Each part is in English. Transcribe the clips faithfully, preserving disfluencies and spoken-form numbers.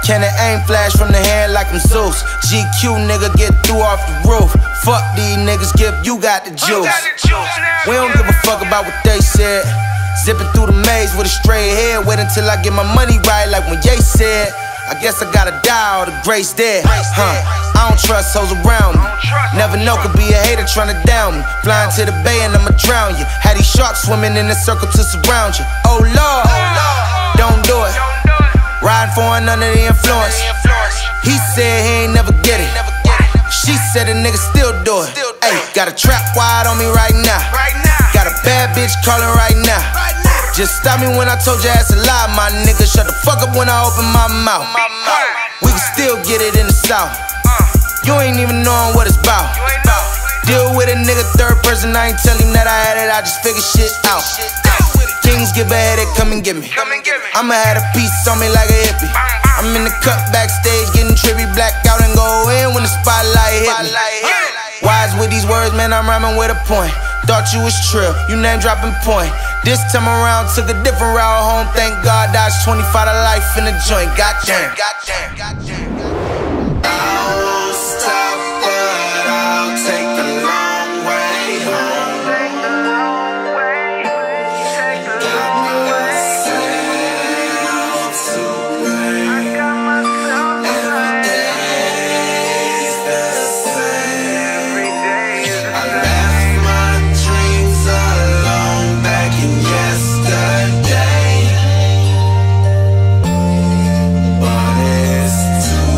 Can it aim flash from the hand like I'm Zeus? G Q nigga get through off the roof. Fuck these niggas, Gipp, you got the juice. We don't give a fuck about what they said. Zipping through the maze with a straight head. Wait until I get my money right like when Ye said. I guess I gotta die or the grace dead. Huh, I don't trust hoes around me. Never know, could be a hater tryna down me. Flying to the bay and I'ma drown you. Had these sharks swimming in a circle to surround you. Oh Lord, don't do it. Riding foreign under the influence. He said he ain't never get it. She said a nigga still do it. Ayy, got a trap wide on me right now. Got a bad bitch calling right now. Just stop me when I told your ass a lie, my nigga. Shut the fuck up when I open my mouth. We can still get it in the south. You ain't even knowing what it's about. Deal with a nigga third person, I ain't tell him that I had it, I just figure shit out. Kings give a headache, come and get me. I'ma have a piece on me like a hippie. I'm in the cut backstage, getting trippy, black out and go in when the spotlight hit me. Wise with these words, man, I'm rhyming with a point. Thought you was trill, you name dropping point. This time around, took a different route home. Thank God, dodged twenty-five to life in the joint. Goddamn. Goddamn. Goddamn. I won't stop, but I'll take the long way home. Got myself to blame. Every day's the same. I left my dreams alone back in yesterday, but it's too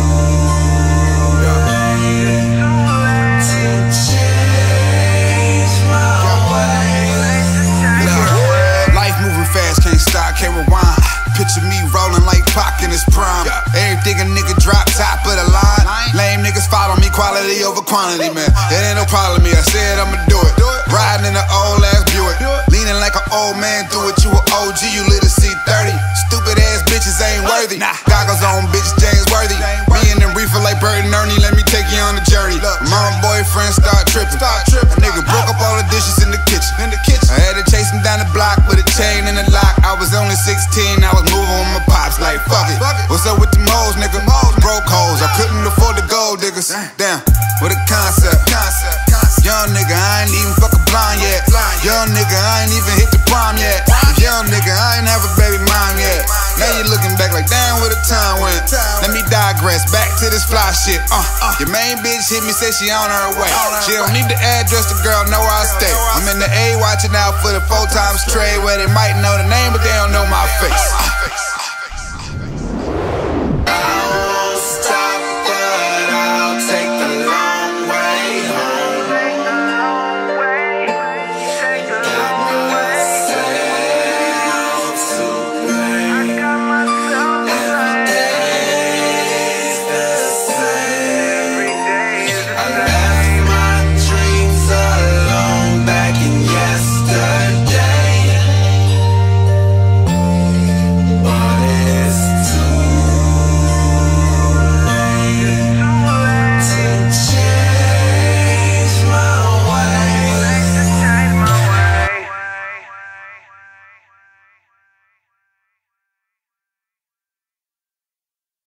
late to change my ways. Life moving fast, can't stop, can't rewind. Picture me rolling like Pac in his prime. Everything a nigga drop top of the line. Lame niggas follow me, quality over quantity, man. It ain't no problem with me, I said I'ma do it. Riding in an old ass Buick, leaning like an old man through it. You a O G, you lit a C thirty. Stupid ass bitches ain't worthy. Goggles on, bitch, James Worthy. Me and them reefer like Bert and Ernie, let me take you on the journey. Mama boyfriend start tripping. A nigga broke up all the dishes in the kitchen. I had to chase him down the block with a chain and a lock. I was only sixteen, I was moving with my pops like fuck it. What's up with the moles, nigga? Broke hoes, I couldn't afford the gold diggers. Damn, what a concept. Young nigga, I ain't even fucking blind yet. Young nigga, I ain't even hit the prime yet. Young nigga, I ain't have a baby mom yet. Now you looking back like damn where the time went. Let me digress, back to this fly shit. Uh, your main bitch hit me, say she on her way. She don't need the address, the girl know I stay. I'm in the A watching out for the four times trade, where they might know the name but they don't know my face.